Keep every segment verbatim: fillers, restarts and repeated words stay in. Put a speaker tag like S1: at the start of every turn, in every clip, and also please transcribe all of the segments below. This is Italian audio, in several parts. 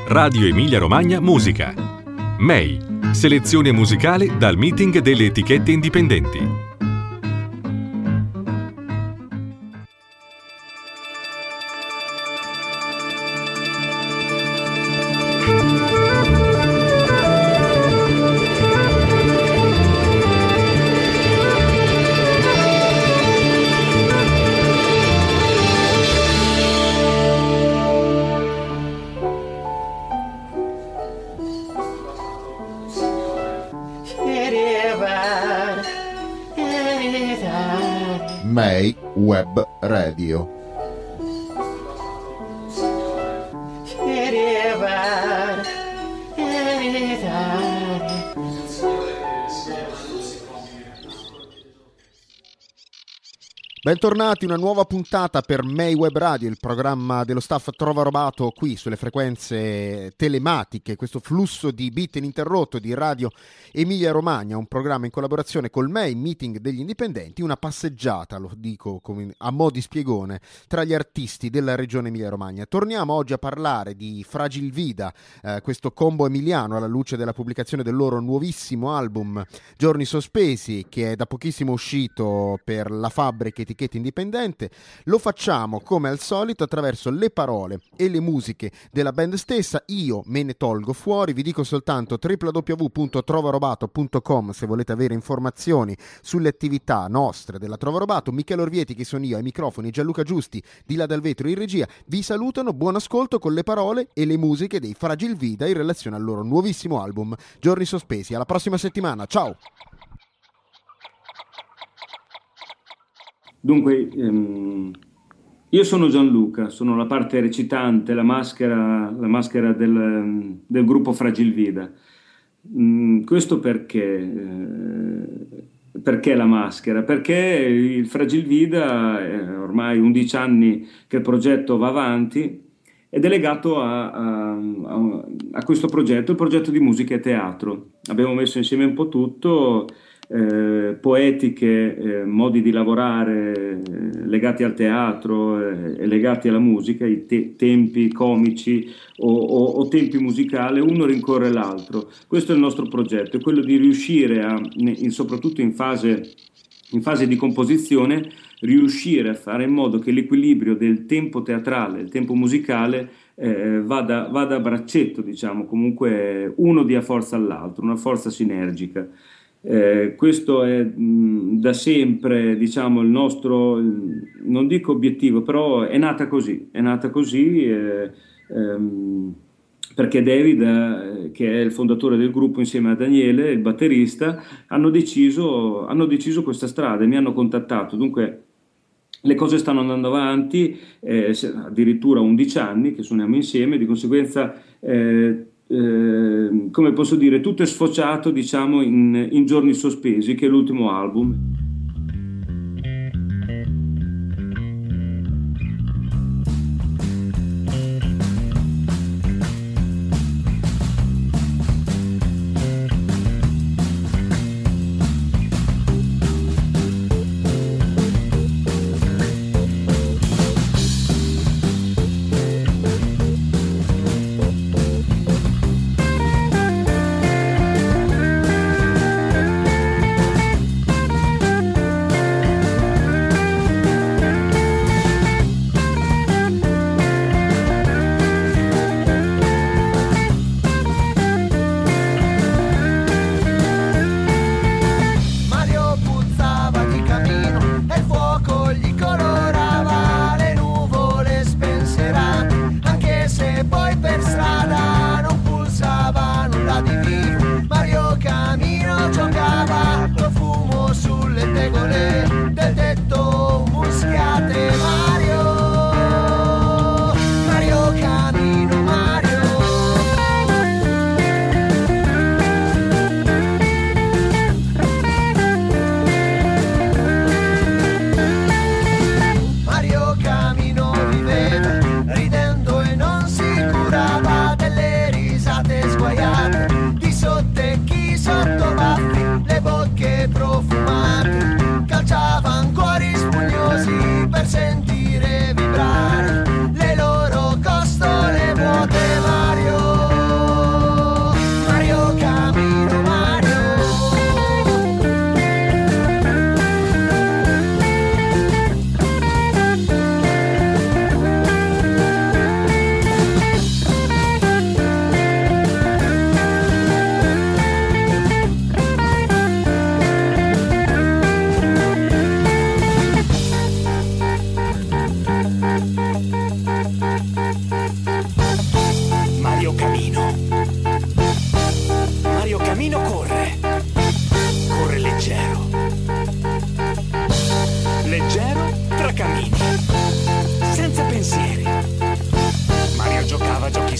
S1: Radio Emilia Romagna Musica. M E I, selezione musicale dal meeting delle etichette indipendenti.
S2: M E I Web Radio. Bentornati, una nuova puntata per M E I Web Radio, il programma dello staff Trova Robato qui sulle frequenze telematiche, questo flusso di beat ininterrotto di Radio Emilia Romagna, un programma in collaborazione col M E I, Meeting degli Indipendenti, una passeggiata, lo dico come a mo' di spiegone, tra gli artisti della regione Emilia Romagna. Torniamo oggi a parlare di Fragil Vida, eh, questo combo emiliano alla luce della pubblicazione del loro nuovissimo album Giorni Sospesi, che è da pochissimo uscito per la Fabbrica etichetta indipendente. Lo facciamo come al solito attraverso le parole e le musiche della band stessa. Io me ne tolgo fuori, vi dico soltanto w w w punto trovarobato punto com se volete avere informazioni sulle attività nostre della Trova Robato. Michele Orvieti, che sono io ai microfoni, Gianluca Giusti di là dal vetro in regia, vi salutano. Buon ascolto con le parole e le musiche dei Fragil Vida in relazione al loro nuovissimo album Giorni Sospesi. Alla prossima settimana, ciao!
S3: Dunque, ehm, io sono Gianluca, sono la parte recitante, la maschera, la maschera del, del gruppo Fragil Vida. Mm, questo perché? Eh, perché la maschera? Perché il Fragil Vida è ormai undici anni che il progetto va avanti ed è legato a, a, a, a questo progetto, il progetto di musica e teatro. Abbiamo messo insieme un po' tutto. Eh, poetiche, eh, modi di lavorare eh, legati al teatro eh, e legati alla musica, i te- tempi comici o, o, o tempi musicali, uno rincorre l'altro. Questo è il nostro progetto, è quello di riuscire a, in, soprattutto in fase, in fase di composizione, riuscire a fare in modo che l'equilibrio del tempo teatrale e il tempo musicale eh, vada, vada a braccetto, diciamo, comunque uno dia forza all'altro, una forza sinergica. Eh, questo è mh, da sempre, diciamo, il nostro, non dico obiettivo, però è nata così, è nata così eh, ehm, perché David, eh, che è il fondatore del gruppo insieme a Daniele, il batterista, hanno deciso, hanno deciso questa strada e mi hanno contattato. Dunque le cose stanno andando avanti, eh, addirittura undici anni che suoniamo insieme, di conseguenza eh, Eh, come posso dire, tutto è sfociato, diciamo, in, in Giorni Sospesi, che è l'ultimo album.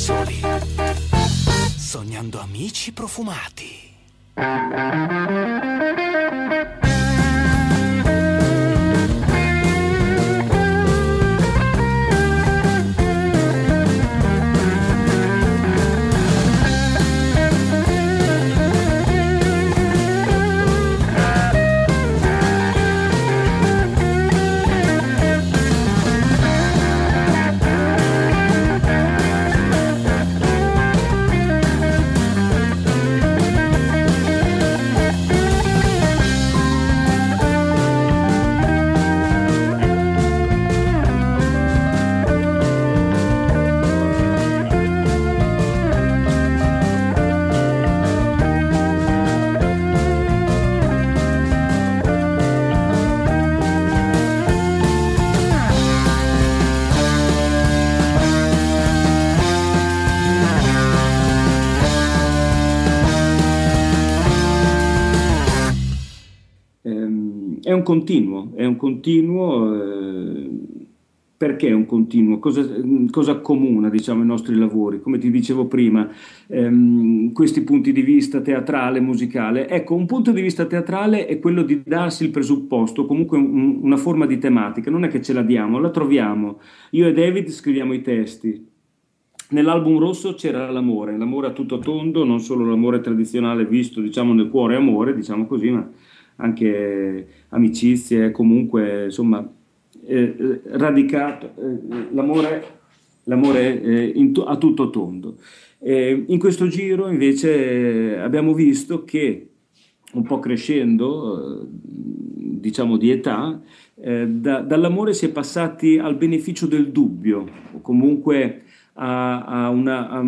S4: soli, sognando amici profumati.
S3: È un continuo, è un continuo, eh, perché è un continuo? Cosa, cosa accomuna, diciamo, i nostri lavori? Come ti dicevo prima, ehm, questi punti di vista teatrale, musicale. Ecco, un punto di vista teatrale è quello di darsi il presupposto, comunque un, una forma di tematica, non è che ce la diamo, la troviamo. Io e David scriviamo i testi. Nell'album rosso c'era l'amore, l'amore a tutto tondo, non solo l'amore tradizionale visto, diciamo, nel cuore amore, diciamo così, ma anche amicizie, comunque, insomma, eh, radicato, eh, l'amore, l'amore eh, in to- a tutto tondo. Eh, in questo giro invece abbiamo visto che un po' crescendo, eh, diciamo di età, eh, da, dall'amore si è passati al beneficio del dubbio, o comunque a, a una, a,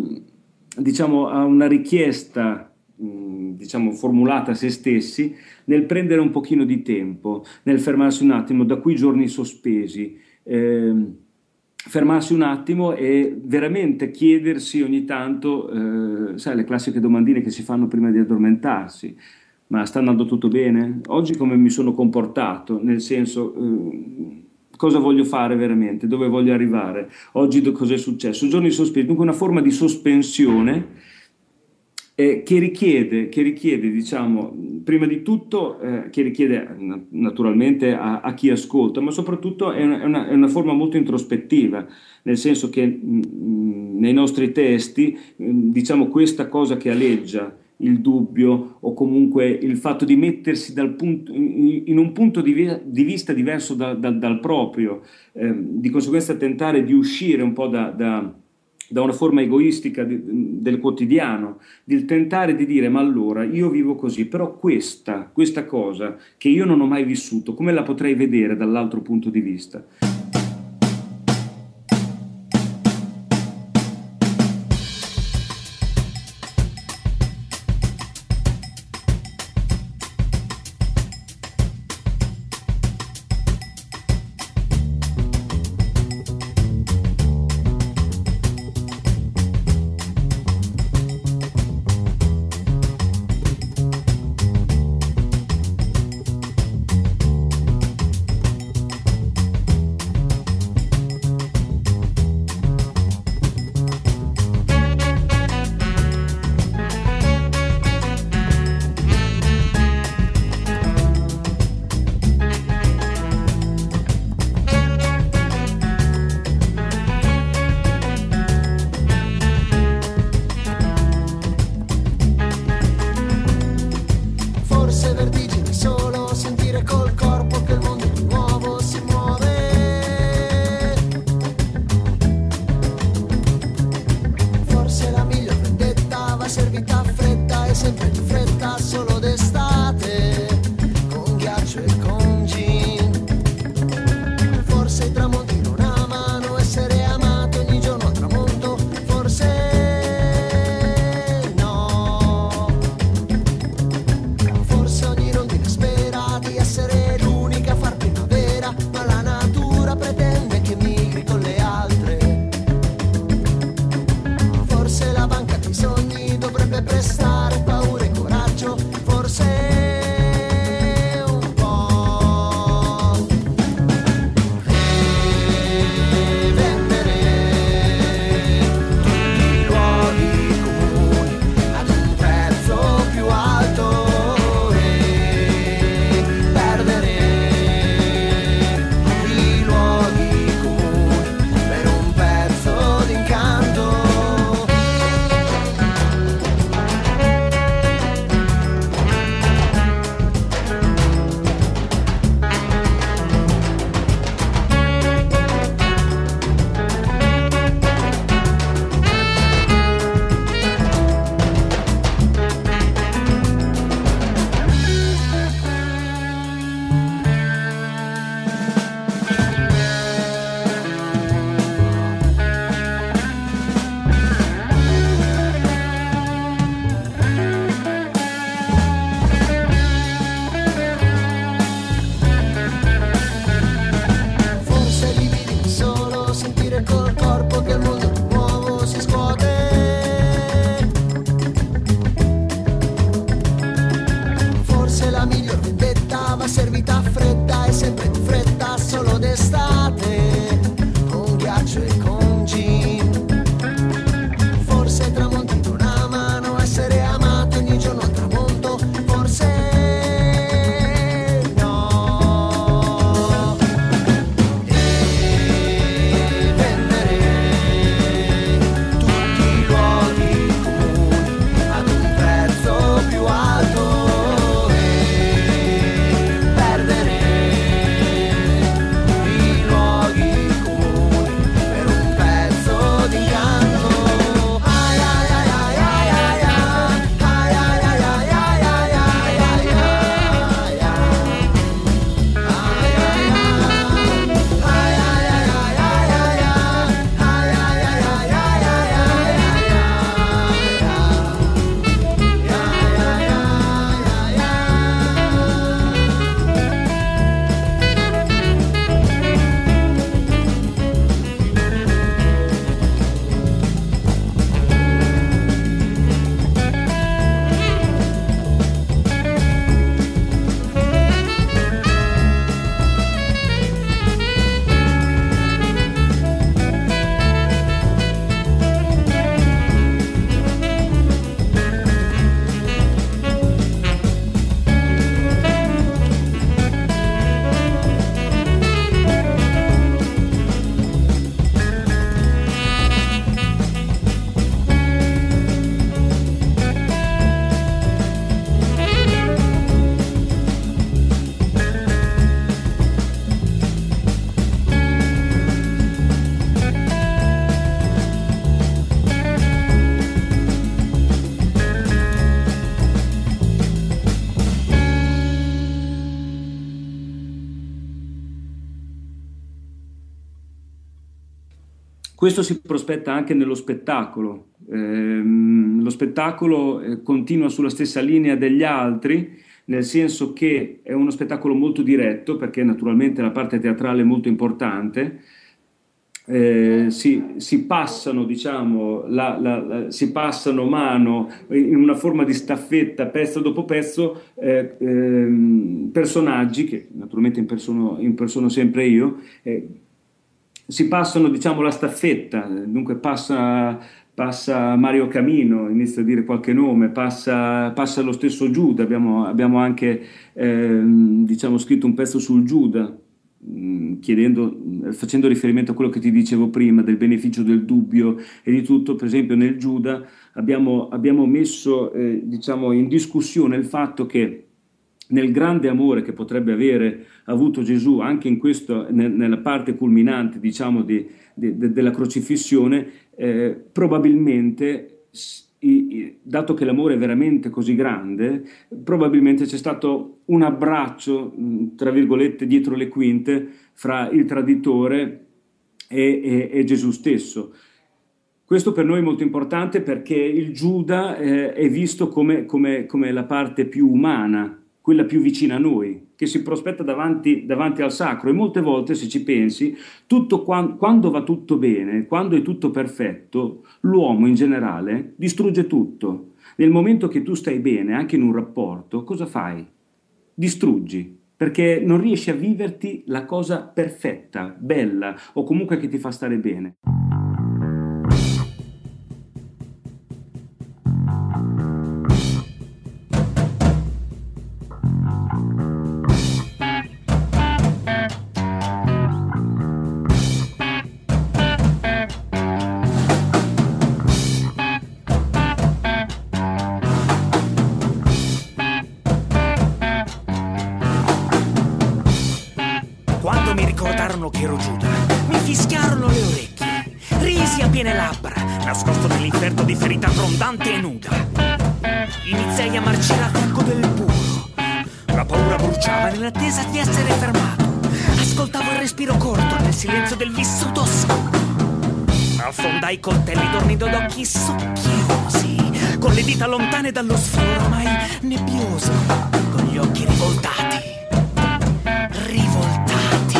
S3: diciamo, a una richiesta, diciamo, formulata a se stessi, nel prendere un pochino di tempo, nel fermarsi un attimo, da quei giorni sospesi, eh, fermarsi un attimo e veramente chiedersi ogni tanto, eh, sai, le classiche domandine che si fanno prima di addormentarsi: ma sta andando tutto bene? Oggi come mi sono comportato? Nel senso, eh, cosa voglio fare veramente? Dove voglio arrivare? Oggi cos'è successo? Giorni sospesi, dunque una forma di sospensione Eh, che richiede, che richiede, diciamo, prima di tutto, eh, che richiede naturalmente a, a chi ascolta, ma soprattutto è una, è, una, è una forma molto introspettiva, nel senso che mh, nei nostri testi, mh, diciamo, questa cosa che aleggia, il dubbio o comunque il fatto di mettersi dal punto, in, in un punto di, vi, di vista diverso da, da, dal proprio, eh, di conseguenza tentare di uscire un po' da... da da una forma egoistica di, del quotidiano, di tentare di dire: ma allora io vivo così, però questa, questa cosa che io non ho mai vissuto, come la potrei vedere dall'altro punto di vista? Questo si prospetta anche nello spettacolo. Ehm, lo spettacolo eh, continua sulla stessa linea degli altri, nel senso che è uno spettacolo molto diretto, perché naturalmente la parte teatrale è molto importante. Eh, si, si passano, diciamo, la, la, la, si passano mano in una forma di staffetta, pezzo dopo pezzo, eh, ehm, personaggi che naturalmente impersono, impersono sempre io, eh, si passano, diciamo, la staffetta. Dunque passa, passa Mario Camino, inizio a dire qualche nome, passa, passa lo stesso Giuda, abbiamo, abbiamo anche ehm, diciamo, scritto un pezzo sul Giuda, chiedendo, facendo riferimento a quello che ti dicevo prima del beneficio del dubbio e di tutto. Per esempio nel Giuda abbiamo, abbiamo messo eh, diciamo, in discussione il fatto che nel grande amore che potrebbe avere avuto Gesù anche in questo, nel, nella parte culminante, diciamo, di, di, de, della crocifissione, eh, probabilmente, dato che l'amore è veramente così grande, probabilmente c'è stato un abbraccio, tra virgolette, dietro le quinte, fra il traditore e, e, e Gesù stesso. Questo per noi è molto importante, perché il Giuda eh, è visto come, come, come la parte più umana, quella più vicina a noi, che si prospetta davanti, davanti al sacro. E molte volte, se ci pensi, tutto quando, quando va tutto bene, quando è tutto perfetto, l'uomo in generale distrugge tutto. Nel momento che tu stai bene, anche in un rapporto, cosa fai? Distruggi, perché non riesci a viverti la cosa perfetta, bella, o comunque che ti fa stare bene.
S4: Che ero Giuda, mi fischiarono le orecchie, risi a piene labbra, nascosto nell'inferno di ferita grondante e nuda. Iniziai a marcire a fianco del puro, la paura bruciava nell'attesa di essere fermato. Ascoltavo il respiro corto nel silenzio del vissuto oscuro. Affondai i coltelli dormendo d'occhi socchiosi, con le dita lontane dallo sforo ormai nebbioso, con gli occhi rivoltati, rivoltati.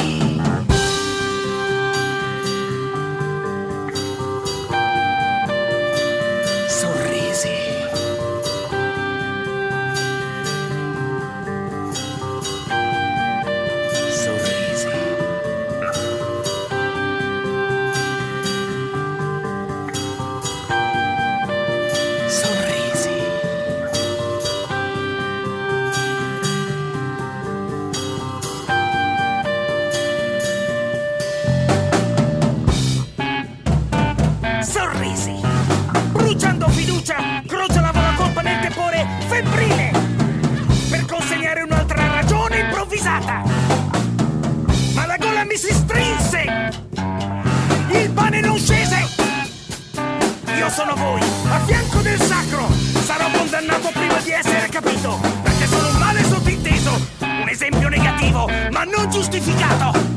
S4: Ma la gola mi si strinse, il pane non scese. Io sono voi, a fianco del sacro. Sarò condannato prima di essere capito, perché sono un male sottinteso, un esempio negativo ma non giustificato.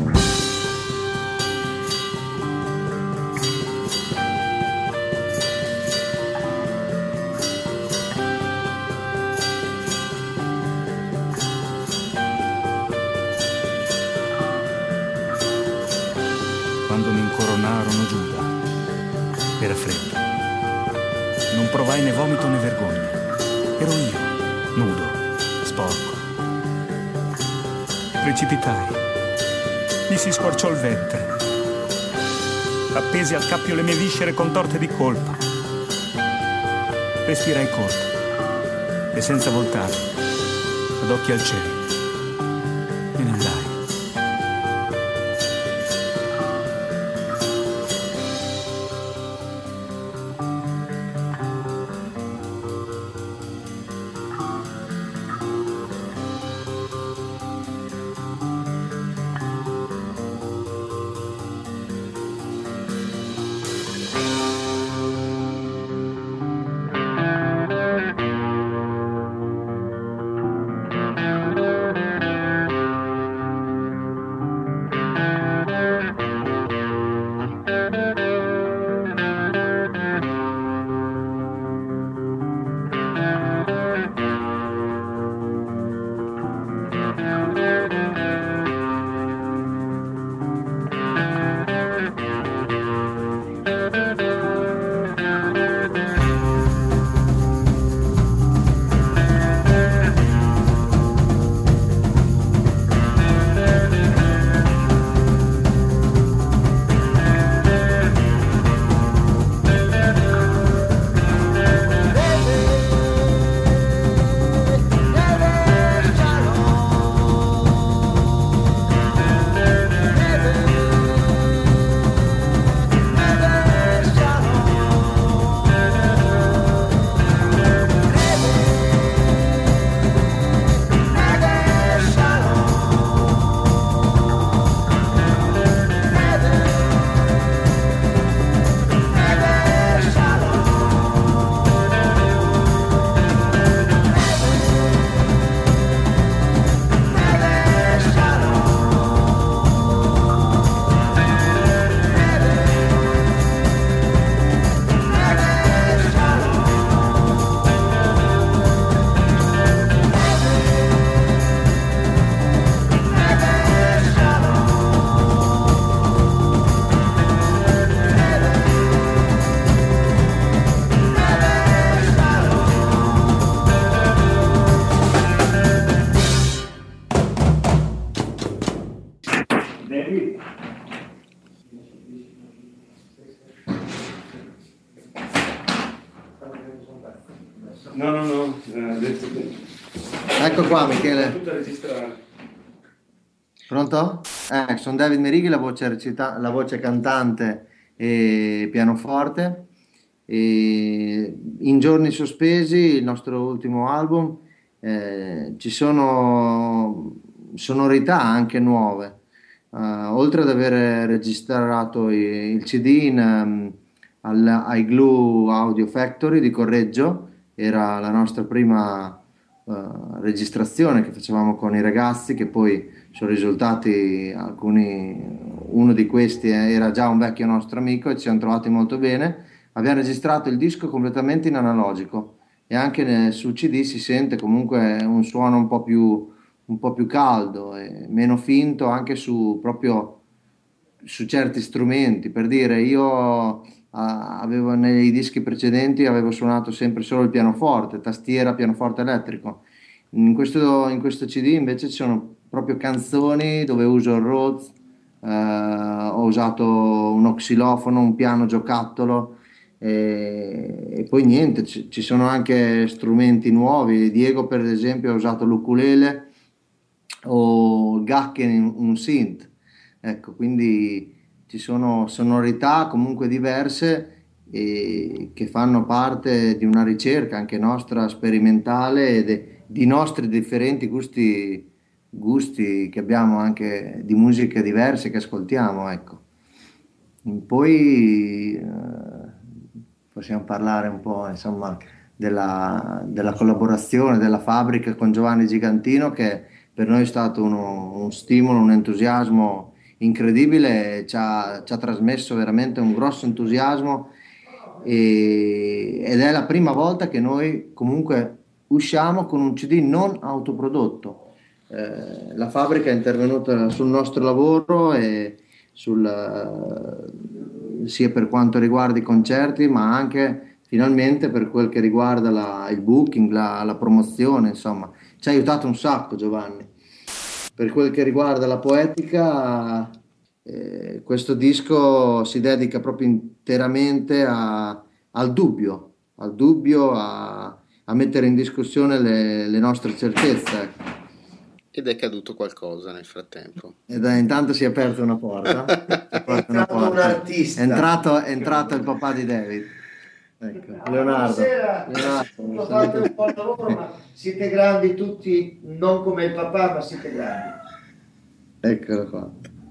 S5: Quando mi incoronarono Giuda, era freddo. Non provai né vomito né vergogna. Ero io, nudo, sporco. Precipitai. Mi si squarciò il ventre. Appesi al cappio le mie viscere contorte di colpa. Respirai corto e senza voltare, ad occhi al cielo. Me ne andai.
S6: Thank you.
S3: No, no, no, eh, detto che...
S6: Ecco qua Michele.
S3: Tutto a registrare.
S6: Pronto? Eh, sono David Merighi, la voce, recita- la voce cantante e pianoforte. E in Giorni Sospesi, il nostro ultimo album, eh, ci sono sonorità anche nuove. Uh, oltre ad aver registrato il C D in, um, al iGlue Audio Factory di Correggio, era la nostra prima uh, registrazione che facevamo con i ragazzi, che poi sono risultati alcuni, uno di questi era già un vecchio nostro amico e ci siamo trovati molto bene. Abbiamo registrato il disco completamente in analogico e anche nel, sul C D si sente comunque un suono un po' più, un po' più caldo e meno finto anche su, proprio su certi strumenti. Per dire, io a, avevo nei dischi precedenti avevo suonato sempre solo il pianoforte, tastiera, pianoforte elettrico. In questo, in questo C D invece ci sono proprio canzoni dove uso il Rhodes, eh, ho usato uno xilofono, un piano giocattolo. E, e poi niente, ci, ci sono anche strumenti nuovi. Diego per esempio ha usato l'ukulele o Gakken, un synth, ecco, quindi ci sono sonorità comunque diverse e che fanno parte di una ricerca anche nostra sperimentale e de, di nostri differenti gusti, gusti che abbiamo anche di musiche diverse che ascoltiamo, ecco. Poi eh, possiamo parlare un po', insomma, della, della collaborazione della fabbrica con Giovanni Gigantino, che per noi è stato uno, un stimolo, un entusiasmo incredibile, ci ha, ci ha trasmesso veramente un grosso entusiasmo e, ed è la prima volta che noi comunque usciamo con un C D non autoprodotto. Eh, la fabbrica è intervenuta sul nostro lavoro e sul, sia per quanto riguarda i concerti ma anche finalmente per quel che riguarda la, il booking, la, la promozione, insomma ci ha aiutato un sacco Giovanni. Per quel che riguarda la poetica, eh, questo disco si dedica proprio interamente a, al dubbio, al dubbio, a, a mettere in discussione le, le nostre certezze.
S2: Ed è caduto qualcosa nel frattempo.
S6: Ed è, intanto si è aperta una porta. È entrato un artista. È entrato, è entrato il papà di David. Ecco, Leonardo.
S7: Buonasera. Leonardo, fate un po' di lavoro, ma siete grandi tutti, non come il papà, ma siete grandi.
S6: Eccolo qua.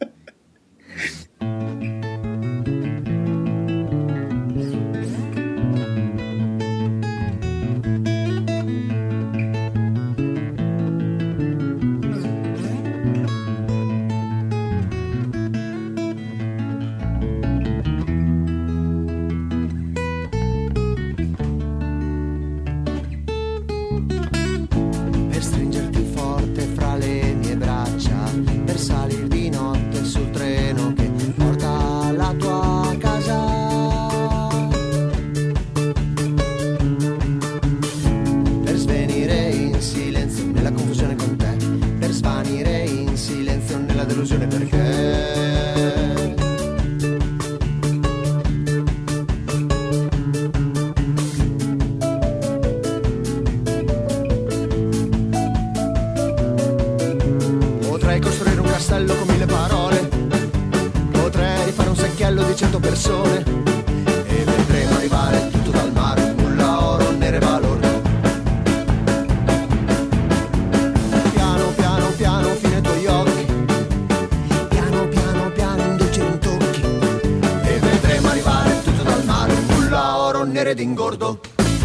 S8: d'ingordo.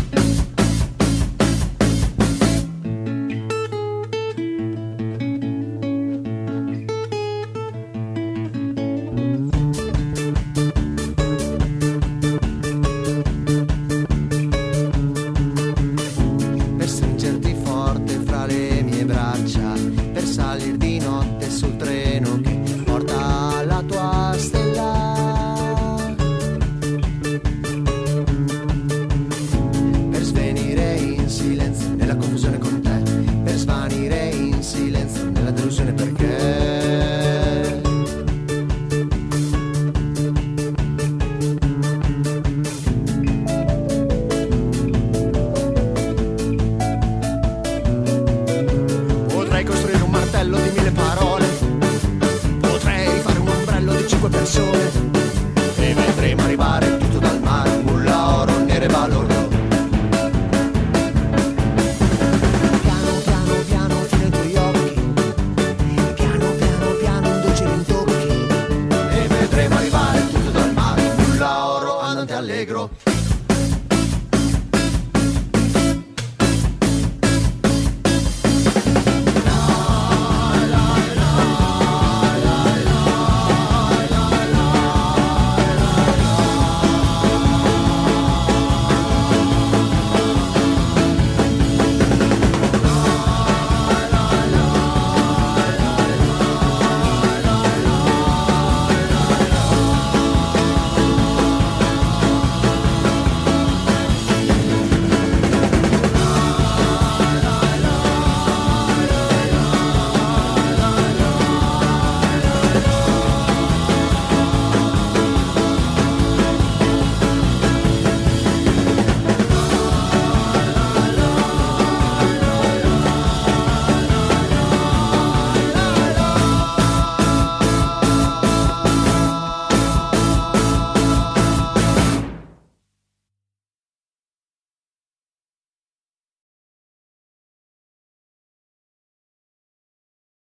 S6: Per stringerti forte fra le mie braccia, per salir di notte sul treno che porta alla tua stella.
S8: allegro.